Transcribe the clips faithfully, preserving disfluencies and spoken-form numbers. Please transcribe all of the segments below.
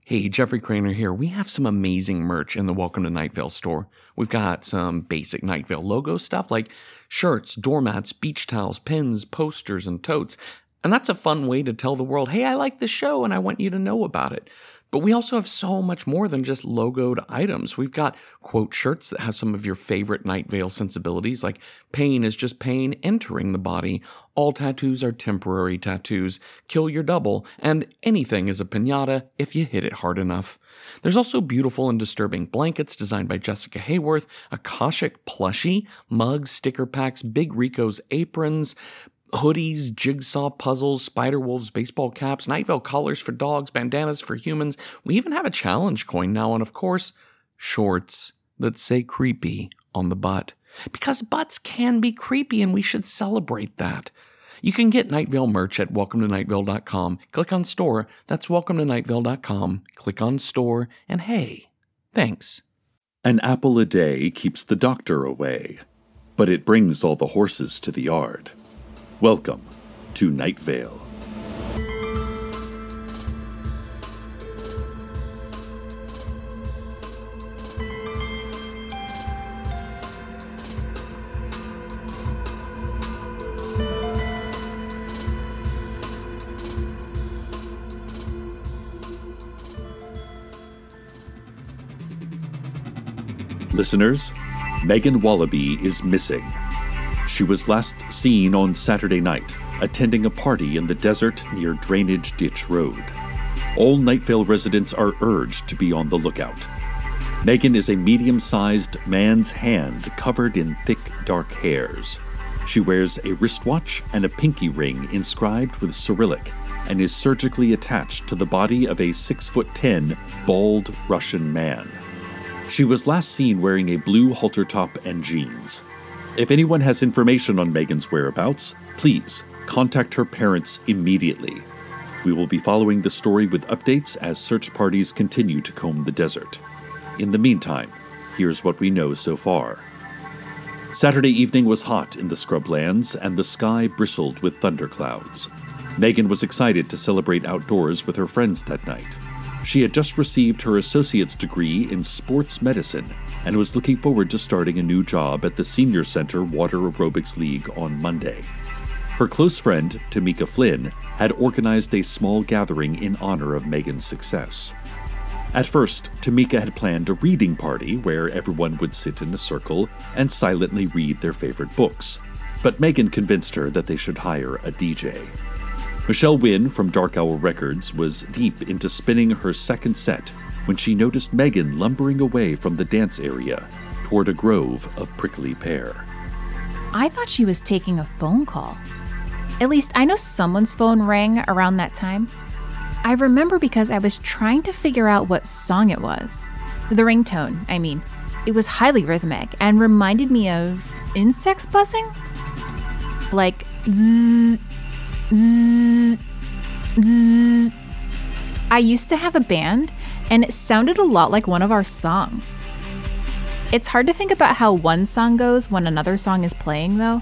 Hey, Jeffrey Craner here. We have some amazing merch in the Welcome to Night Vale store. We've got some basic Night Vale logo stuff like shirts, doormats, beach towels, pins, posters, and totes. And that's a fun way to tell the world, hey, I like this show and I want you to know about it. But we also have so much more than just logoed items. We've got quote shirts that have some of your favorite Night Vale sensibilities, like pain is just pain entering the body, all tattoos are temporary tattoos, kill your double, and anything is a piñata if you hit it hard enough. There's also beautiful and disturbing blankets designed by Jessica Hayworth, Akashic plushie, mugs, sticker packs, Big Rico's aprons, hoodies, jigsaw puzzles, Spider-Wolves baseball caps, Night Vale collars for dogs, bandanas for humans. We even have a challenge coin now, and of course, shorts that say creepy on the butt. Because butts can be creepy, and we should celebrate that. You can get Night Vale merch at welcome to night vale dot com. Click on store. That's welcome to night vale dot com. Click on store, and hey, thanks. An apple a day keeps the doctor away, but it brings all the horses to the yard. Welcome to Night Vale. Listeners, Megan Wallaby is missing. She was last seen on Saturday night, attending a party in the desert near Drainage Ditch Road. All Night Vale residents are urged to be on the lookout. Megan is a medium-sized man's hand covered in thick, dark hairs. She wears a wristwatch and a pinky ring inscribed with Cyrillic and is surgically attached to the body of a six foot ten, bald Russian man. She was last seen wearing a blue halter top and jeans. If anyone has information on Megan's whereabouts, please contact her parents immediately. We will be following the story with updates as search parties continue to comb the desert. In the meantime, here's what we know so far. Saturday evening was hot in the scrublands, and the sky bristled with thunderclouds. Megan was excited to celebrate outdoors with her friends that night. She had just received her associate's degree in sports medicine and was looking forward to starting a new job at the Senior Center Water Aerobics League on Monday. Her close friend, Tamika Flynn, had organized a small gathering in honor of Megan's success. At first, Tamika had planned a reading party where everyone would sit in a circle and silently read their favorite books, but Megan convinced her that they should hire a D J. Michelle Wynn from Dark Owl Records was deep into spinning her second set when she noticed Megan lumbering away from the dance area toward a grove of prickly pear. I thought she was taking a phone call. At least I know someone's phone rang around that time. I remember because I was trying to figure out what song it was. The ringtone, I mean. It was highly rhythmic and reminded me of insects buzzing? Like zzz, zzz, zzz. I used to have a band, and it sounded a lot like one of our songs. It's hard to think about how one song goes when another song is playing, though.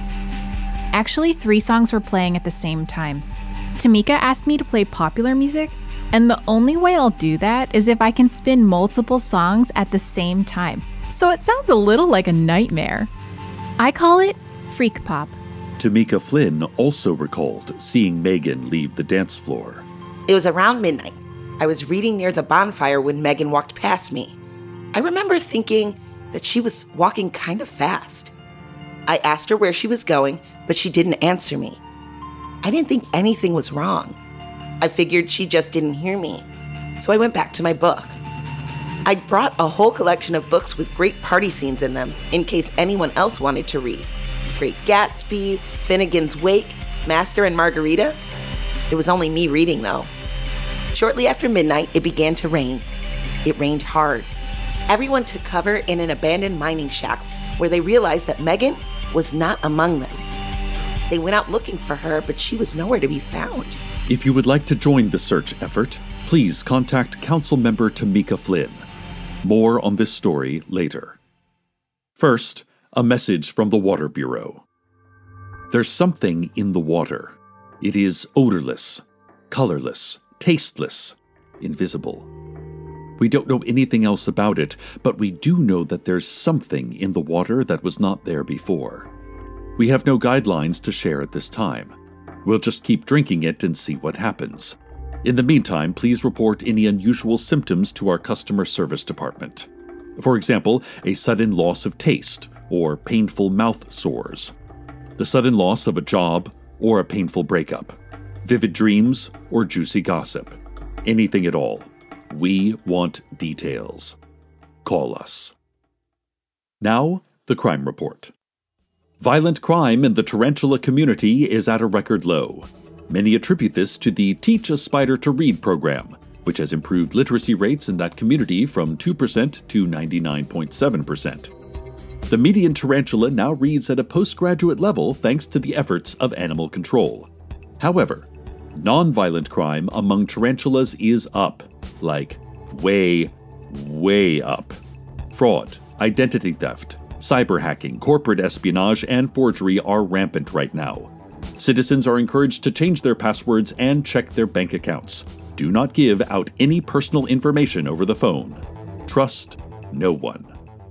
Actually, three songs were playing at the same time. Tamika asked me to play popular music, and the only way I'll do that is if I can spin multiple songs at the same time. So it sounds a little like a nightmare. I call it freak pop. Tamika Flynn also recalled seeing Megan leave the dance floor. It was around midnight. I was reading near the bonfire when Megan walked past me. I remember thinking that she was walking kind of fast. I asked her where she was going, but she didn't answer me. I didn't think anything was wrong. I figured she just didn't hear me. So I went back to my book. I'd brought a whole collection of books with great party scenes in them in case anyone else wanted to read. Great Gatsby, Finnegan's Wake, Master and Margarita. It was only me reading, though. Shortly after midnight, it began to rain. It rained hard. Everyone took cover in an abandoned mining shack where they realized that Megan was not among them. They went out looking for her, but she was nowhere to be found. If you would like to join the search effort, please contact Councilmember Tamika Flynn. More on this story later. First, a message from the Water Bureau. There's something in the water. It is odorless, colorless, tasteless. invisible. We don't know anything else about it, but we do know that there's something in the water that was not there before. We have no guidelines to share at this time. We'll just keep drinking it and see what happens. In the meantime, please report any unusual symptoms to our customer service department. For example, a sudden loss of taste or painful mouth sores, the sudden loss of a job or a painful breakup, vivid dreams or juicy gossip, anything at all. We want details. Call us. Now, the crime report. Violent crime in the tarantula community is at a record low. Many attribute this to the Teach a Spider to Read program, which has improved literacy rates in that community from two percent to ninety-nine point seven percent. The median tarantula now reads at a postgraduate level thanks to the efforts of animal control. However, nonviolent crime among tarantulas is up. Like, way, way up. Fraud, identity theft, cyber hacking, corporate espionage, and forgery are rampant right now. Citizens are encouraged to change their passwords and check their bank accounts. Do not give out any personal information over the phone. Trust no one.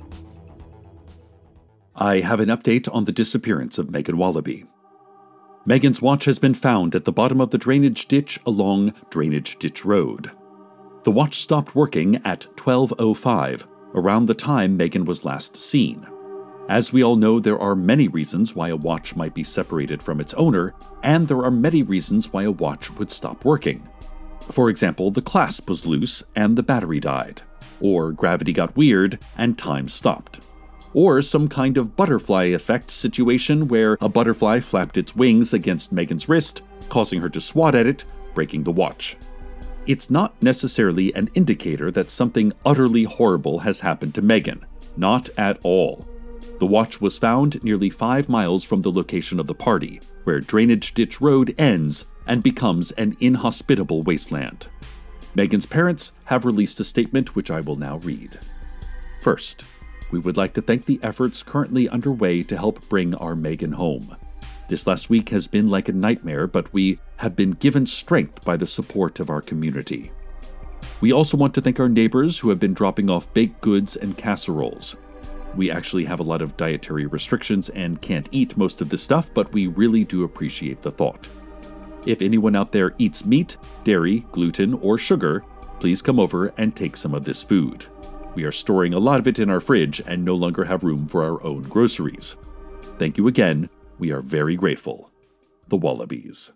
I have an update on the disappearance of Megan Wallaby. Megan's watch has been found at the bottom of the drainage ditch along Drainage Ditch Road. The watch stopped working at twelve oh five, around the time Megan was last seen. As we all know, there are many reasons why a watch might be separated from its owner, and there are many reasons why a watch would stop working. For example, the clasp was loose and the battery died, or gravity got weird and time stopped, or some kind of butterfly effect situation where a butterfly flapped its wings against Megan's wrist, causing her to swat at it, breaking the watch. It's not necessarily an indicator that something utterly horrible has happened to Megan. Not at all. The watch was found nearly five miles from the location of the party, where Drainage Ditch Road ends and becomes an inhospitable wasteland. Megan's parents have released a statement which I will now read. First, we would like to thank the efforts currently underway to help bring our Megan home. This last week has been like a nightmare, but we have been given strength by the support of our community. We also want to thank our neighbors who have been dropping off baked goods and casseroles. We actually have a lot of dietary restrictions and can't eat most of this stuff, but we really do appreciate the thought. If anyone out there eats meat, dairy, gluten, or sugar, please come over and take some of this food. We are storing a lot of it in our fridge and no longer have room for our own groceries. Thank you again. We are very grateful. The Wallabies.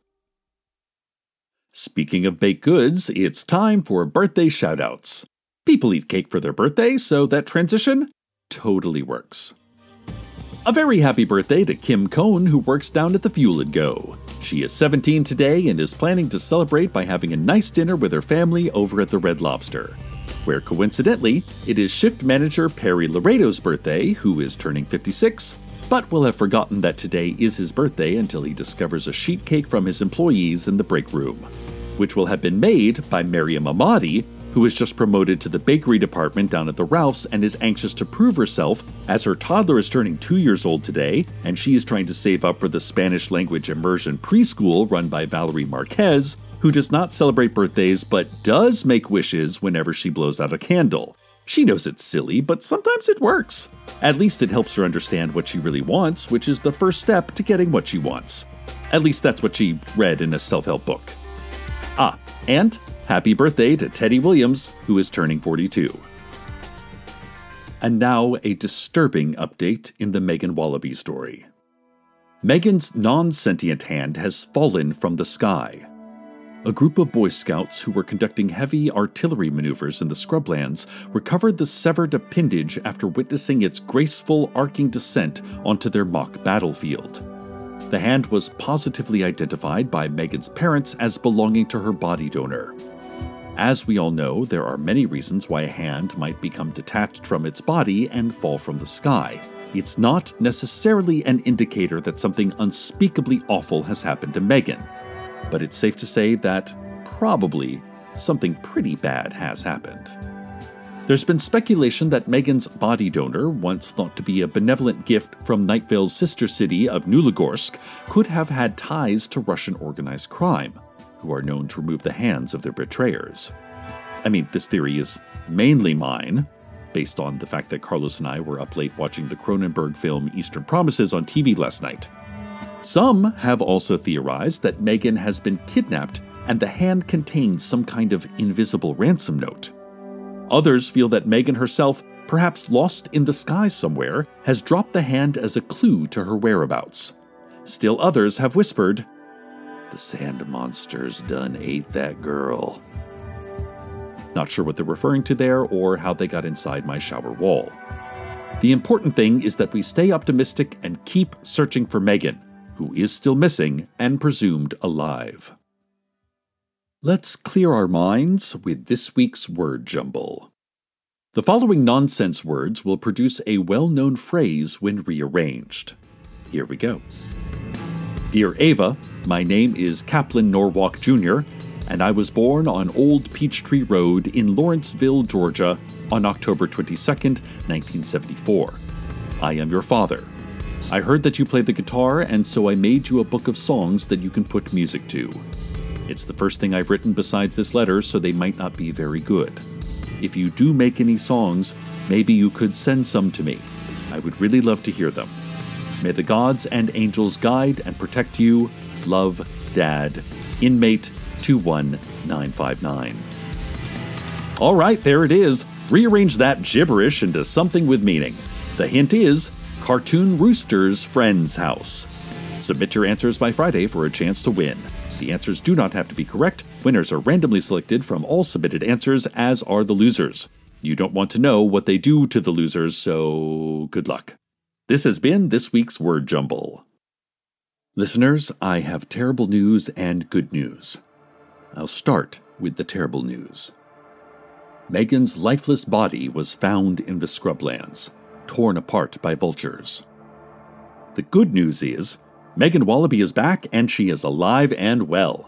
Speaking of baked goods, it's time for birthday shoutouts. People eat cake for their birthday, so that transition totally works. A very happy birthday to Kim Cohn, who works down at the Fuel and Go. She is seventeen today and is planning to celebrate by having a nice dinner with her family over at the Red Lobster, where coincidentally, it is shift manager Perry Laredo's birthday, who is turning fifty-six, but will have forgotten that today is his birthday until he discovers a sheet cake from his employees in the break room, which will have been made by Mariam Ahmadi, who was just promoted to the bakery department down at the Ralph's and is anxious to prove herself, as her toddler is turning two years old today, and she is trying to save up for the Spanish language immersion preschool run by Valerie Marquez, who does not celebrate birthdays but does make wishes whenever she blows out a candle. She knows it's silly, but sometimes it works. At least it helps her understand what she really wants, which is the first step to getting what she wants. At least that's what she read in a self-help book. Ah, and happy birthday to Teddy Williams, who is turning forty-two. And now a disturbing update in the Megan Wallaby story. Megan's non-sentient hand has fallen from the sky. A group of Boy Scouts who were conducting heavy artillery maneuvers in the scrublands recovered the severed appendage after witnessing its graceful arcing descent onto their mock battlefield. The hand was positively identified by Megan's parents as belonging to her body donor. As we all know, there are many reasons why a hand might become detached from its body and fall from the sky. It's not necessarily an indicator that something unspeakably awful has happened to Megan, but it's safe to say that probably something pretty bad has happened. There's been speculation that Megan's body donor, once thought to be a benevolent gift from Night Vale's sister city of Nulagorsk, could have had ties to Russian organized crime, who are known to remove the hands of their betrayers. I mean, this theory is mainly mine, based on the fact that Carlos and I were up late watching the Cronenberg film Eastern Promises on T V last night. Some have also theorized that Megan has been kidnapped and the hand contains some kind of invisible ransom note. Others feel that Megan herself, perhaps lost in the sky somewhere, has dropped the hand as a clue to her whereabouts. Still others have whispered, "The sand monsters done ate that girl." Not sure what they're referring to there or how they got inside my shower wall. The important thing is that we stay optimistic and keep searching for Megan, who is still missing and presumed alive. Let's clear our minds with this week's word jumble. The following nonsense words will produce a well-known phrase when rearranged. Here we go. Dear Ava, my name is Kaplan Norwalk Junior, and I was born on Old Peachtree Road in Lawrenceville, Georgia, on October twenty-second, nineteen seventy-four. I am your father. I heard that you play the guitar, and so I made you a book of songs that you can put music to. It's the first thing I've written besides this letter, so they might not be very good. If you do make any songs, maybe you could send some to me. I would really love to hear them. May the gods and angels guide and protect you. Love, Dad. Inmate two one nine five nine. All right, there it is. Rearrange that gibberish into something with meaning. The hint is Cartoon Rooster's Friend's House. Submit your answers by Friday for a chance to win. The answers do not have to be correct. Winners are randomly selected from all submitted answers, as are the losers. You don't want to know what they do to the losers, so good luck. This has been this week's Word Jumble. Listeners, I have terrible news and good news. I'll start with the terrible news. Megan's lifeless body was found in the scrublands, torn apart by vultures. The good news is, Megan Wallaby is back and she is alive and well.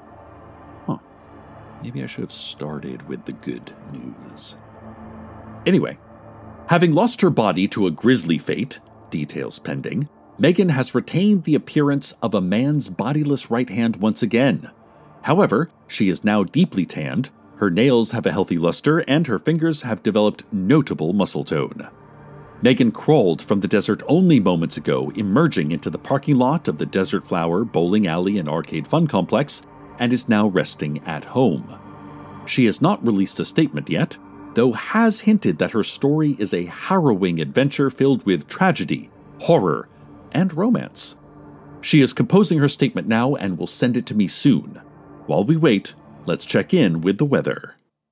Huh. Maybe I should have started with the good news. Anyway, having lost her body to a grisly fate, details pending, Megan has retained the appearance of a man's bodiless right hand once again. However, she is now deeply tanned, her nails have a healthy luster, and her fingers have developed notable muscle tone. Megan crawled from the desert only moments ago, emerging into the parking lot of the Desert Flower Bowling Alley and Arcade Fun Complex, and is now resting at home. She has not released a statement yet, though has hinted that her story is a harrowing adventure filled with tragedy, horror, and romance. She is composing her statement now and will send it to me soon. While we wait, let's check in with the weather.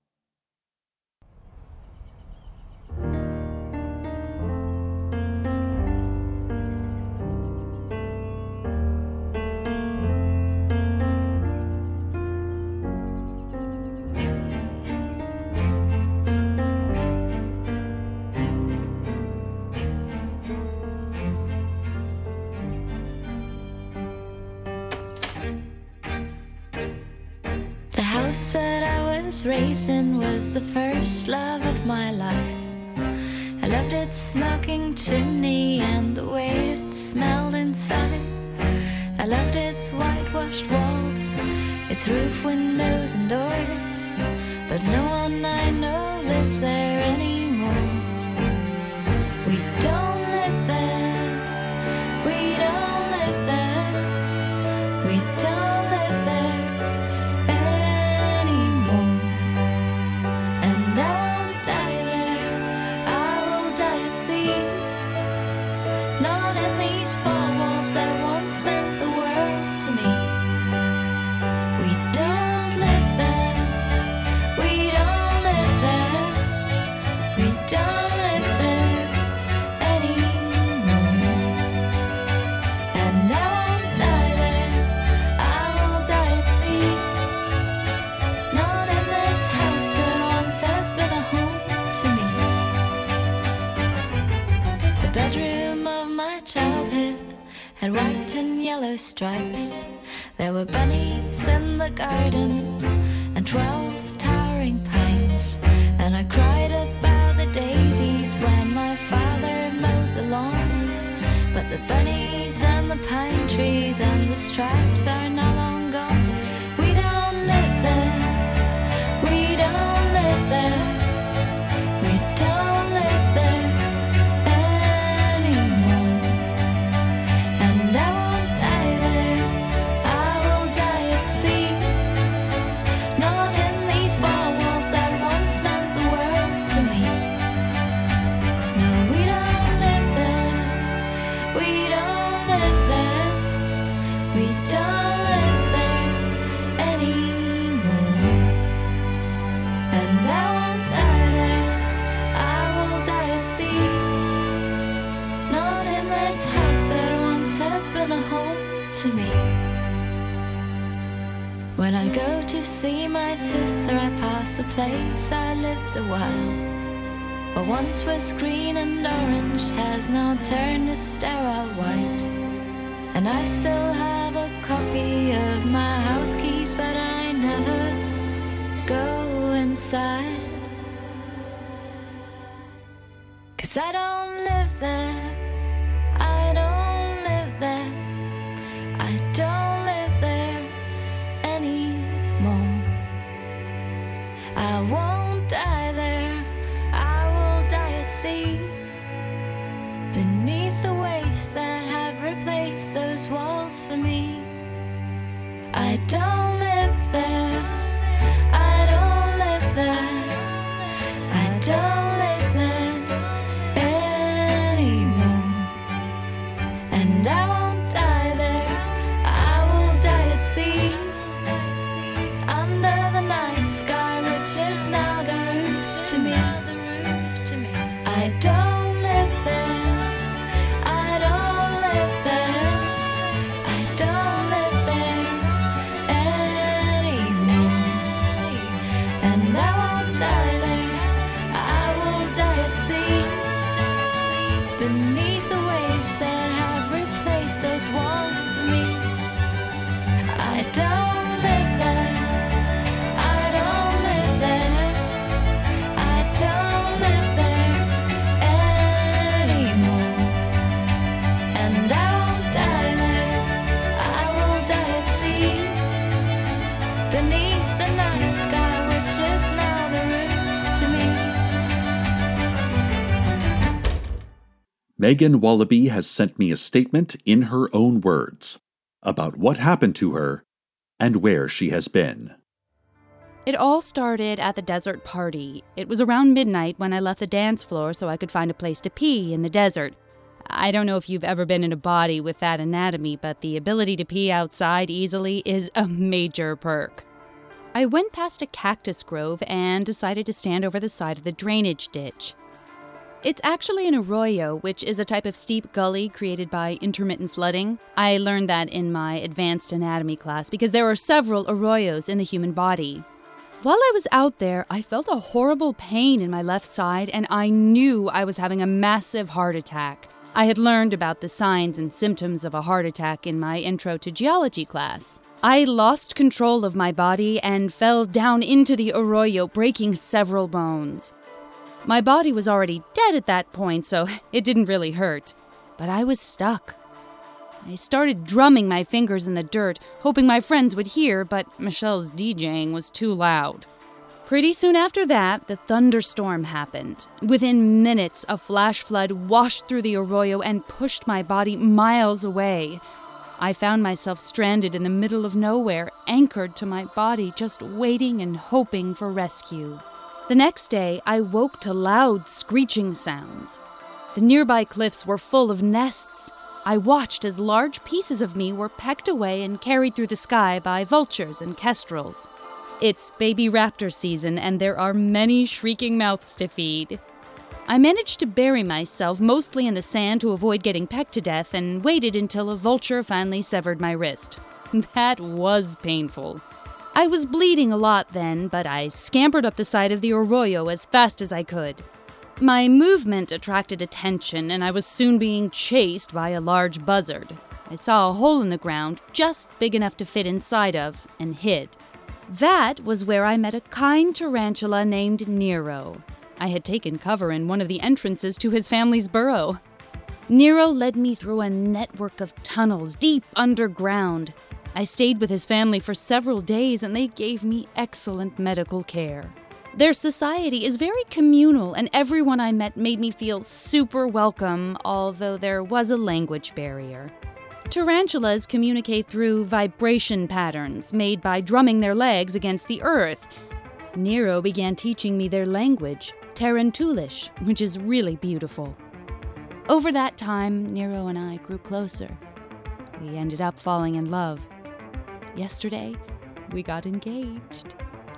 The house that I was raised in was the first love of my life. I loved its smoking chimney and the way it smelled inside. I loved its whitewashed walls, its roof, windows, and doors. But no one I know lives there anymore. We don't live there, we don't live there, we don't live there anymore. And I won't die there, I will die at sea. Not in these four walls that once meant the world to me. We don't live there, we don't live there, we don't live there anymore. And I won't die there, I will die at sea. Not in this house that once has been a home to me. The bedroom of my childhood had white and yellow stripes. There were bunnies in the garden and twelve towering pines. And I cried about the daisies when my father mowed the lawn. But the bunnies and the pine trees and the stripes are now long gone. We don't live there, we don't live to me. When I go to see my sister, I pass a place I lived a while. What once was green and orange has now turned to sterile white. And I still have a copy of my house keys, but I never go inside. 'Cause I don't live there, I don't live there, I don't live there anymore. I won't die there, I will die at sea, beneath the waves that have replaced those walls for me. I don't live there, I don't live there, I don't live there anymore. And I won't die there, I will die at sea, under the night sky, which is now the roof to me. I don't live there, I don't live there, I don't live there anymore. And I won't die there, I will die at sea, beneath the waves that have replaced those walls for me. I don't live there, I don't live there, I don't live there anymore. And I won't die there, I will die at sea, beneath the night sky, which is now the roof to me. Megan Wallaby has sent me a statement in her own words about what happened to her and where she has been. It all started at the desert party. It was around midnight when I left the dance floor so I could find a place to pee in the desert. I don't know if you've ever been in a body with that anatomy, but the ability to pee outside easily is a major perk. I went past a cactus grove and decided to stand over the side of the drainage ditch. It's actually an arroyo, which is a type of steep gully created by intermittent flooding. I learned that in my advanced anatomy class because there are several arroyos in the human body. While I was out there, I felt a horrible pain in my left side, and I knew I was having a massive heart attack. I had learned about the signs and symptoms of a heart attack in my intro to geology class. I lost control of my body and fell down into the arroyo, breaking several bones. My body was already dead at that point, so it didn't really hurt. But I was stuck. I started drumming my fingers in the dirt, hoping my friends would hear, but Michelle's DJing was too loud. Pretty soon after that, the thunderstorm happened. Within minutes, a flash flood washed through the arroyo and pushed my body miles away. I found myself stranded in the middle of nowhere, anchored to my body, just waiting and hoping for rescue. The next day, I woke to loud screeching sounds. The nearby cliffs were full of nests. I watched as large pieces of me were pecked away and carried through the sky by vultures and kestrels. It's baby raptor season, and there are many shrieking mouths to feed. I managed to bury myself mostly in the sand to avoid getting pecked to death and waited until a vulture finally severed my wrist. That was painful. I was bleeding a lot then, but I scampered up the side of the arroyo as fast as I could. My movement attracted attention, and I was soon being chased by a large buzzard. I saw a hole in the ground, just big enough to fit inside of, and hid. That was where I met a kind tarantula named Nero. I had taken cover in one of the entrances to his family's burrow. Nero led me through a network of tunnels deep underground. I stayed with his family for several days, and they gave me excellent medical care. Their society is very communal, and everyone I met made me feel super welcome, although there was a language barrier. Tarantulas communicate through vibration patterns made by drumming their legs against the earth. Nero began teaching me their language, Tarantulish, which is really beautiful. Over that time, Nero and I grew closer. We ended up falling in love. Yesterday, we got engaged.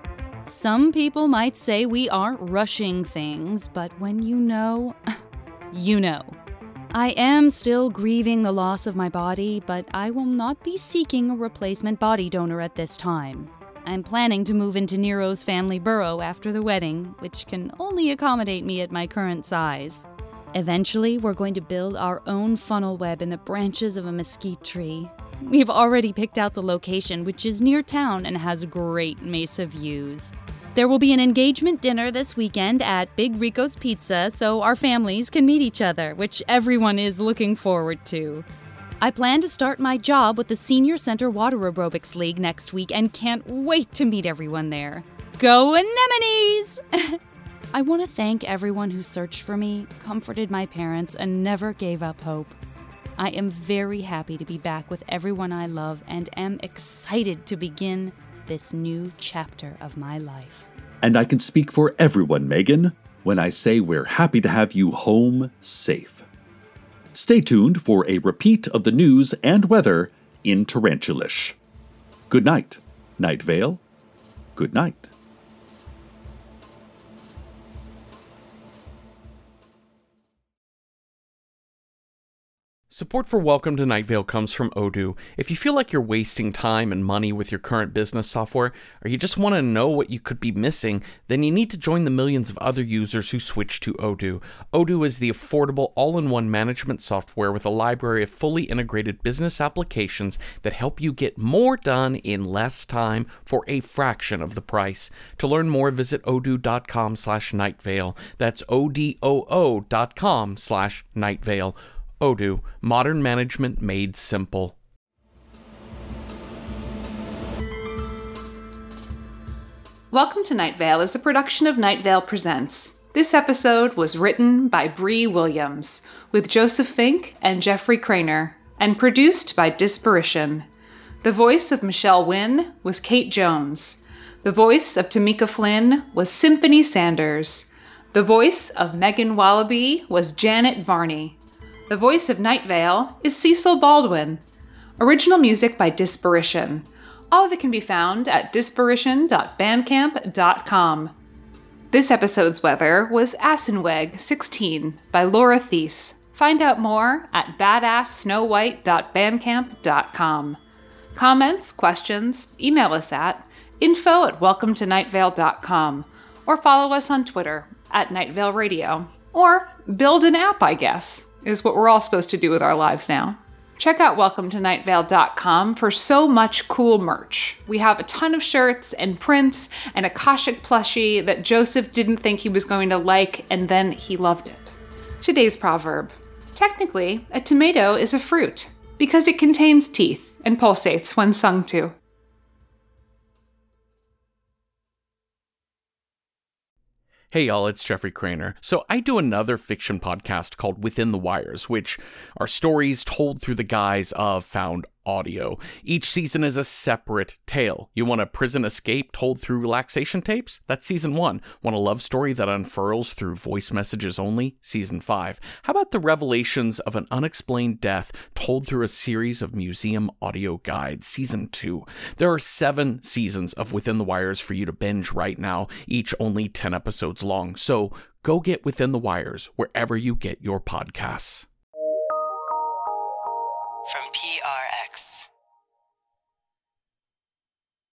Some people might say we aren't rushing things, but when you know, you know. I am still grieving the loss of my body, but I will not be seeking a replacement body donor at this time. I'm planning to move into Nero's family burrow after the wedding, which can only accommodate me at my current size. Eventually, we're going to build our own funnel web in the branches of a mesquite tree. We've already picked out the location, which is near town and has great mesa views. There will be an engagement dinner this weekend at Big Rico's Pizza so our families can meet each other, which everyone is looking forward to. I plan to start my job with the Senior Center Water Aerobics League next week and can't wait to meet everyone there. Go Anemones! I want to thank everyone who searched for me, comforted my parents, and never gave up hope. I am very happy to be back with everyone I love and am excited to begin this new chapter of my life. And I can speak for everyone, Megan, when I say we're happy to have you home safe. Stay tuned for a repeat of the news and weather in Tarantulish. Good night, Night Vale. Good night. Support for Welcome to Night Vale comes from Odoo. If you feel like you're wasting time and money with your current business software, or you just want to know what you could be missing, then you need to join the millions of other users who switch to Odoo. Odoo is the affordable all-in-one management software with a library of fully integrated business applications that help you get more done in less time for a fraction of the price. To learn more, visit odoo.com slash nightvale. That's O-D-O-O dot com slash nightvale. Odoo, modern management made simple. Welcome to Night Vale is a production of Night Vale Presents. This episode was written by Bree Williams, with Joseph Fink and Jeffrey Craner, and produced by Disparition. The voice of Michelle Wynn was Kate Jones. The voice of Tamika Flynn was Symphony Sanders. The voice of Megan Wallaby was Janet Varney. The voice of Night Vale is Cecil Baldwin. Original music by Disparition. All of it can be found at disparition dot bandcamp dot com. This episode's weather was Assenweg sixteen by Laura Thies. Find out more at badass snow white dot bandcamp dot com. Comments, questions, email us at info at welcome to night vale dot com or follow us on Twitter at Night Vale Radio. Or build an app, I guess, is what we're all supposed to do with our lives now. Check out welcome to night vale dot com for so much cool merch. We have a ton of shirts and prints and a Koshik plushie that Joseph didn't think he was going to like, and then he loved it. Today's proverb. Technically, a tomato is a fruit because it contains teeth and pulsates when sung to. Hey y'all, it's Jeffrey Craner. So I do another fiction podcast called Within the Wires, which are stories told through the guise of found audio. Each season is a separate tale. You want a prison escape told through relaxation tapes? That's season one. Want a love story that unfurls through voice messages only? Season five. How about the revelations of an unexplained death told through a series of museum audio guides? Season two. There are seven seasons of Within the Wires for you to binge right now, each only ten episodes long. So go get Within the Wires wherever you get your podcasts.